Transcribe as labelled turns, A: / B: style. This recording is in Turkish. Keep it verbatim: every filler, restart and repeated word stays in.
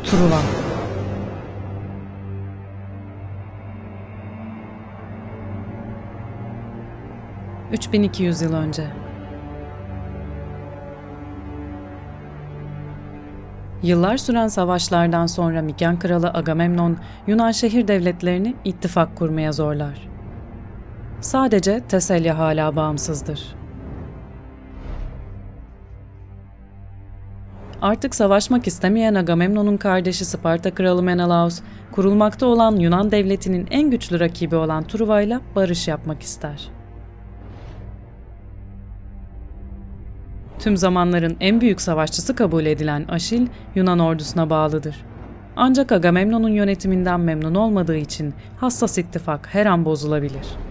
A: Truva. üç bin iki yüz yıl önce. Yıllar süren savaşlardan sonra Miken kralı Agamemnon, Yunan şehir devletlerini ittifak kurmaya zorlar. Sadece Teselya hala bağımsızdır. Artık savaşmak istemeyen Agamemnon'un kardeşi Sparta kralı Menelaos, kurulmakta olan Yunan devletinin en güçlü rakibi olan Truva'yla barış yapmak ister. Tüm zamanların en büyük savaşçısı kabul edilen Aşil, Yunan ordusuna bağlıdır. Ancak Agamemnon'un yönetiminden memnun olmadığı için hassas ittifak her an bozulabilir.